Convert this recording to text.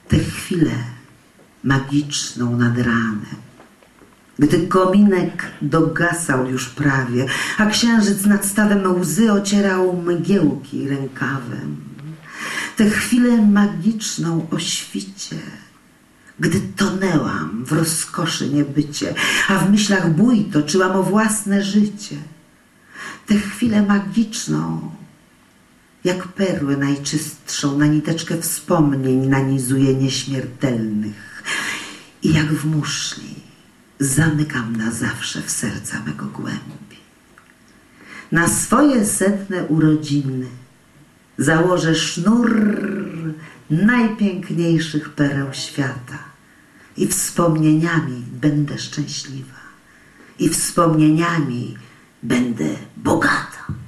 Tę chwilę magiczną nad ranem, gdy kominek dogasał już prawie, a księżyc nad stawem łzy ocierał mgiełki rękawem. Tę chwilę magiczną o świcie, gdy tonęłam w rozkoszy niebycie, a w myślach bój toczyłam o własne życie. Tę chwilę magiczną, jak perłę najczystszą na niteczkę wspomnień nanizuje nieśmiertelnych i jak w muszli zamykam na zawsze w serca mego głębi. Na swoje 100. urodziny założę sznur najpiękniejszych pereł świata i wspomnieniami będę szczęśliwa i wspomnieniami będę bogata.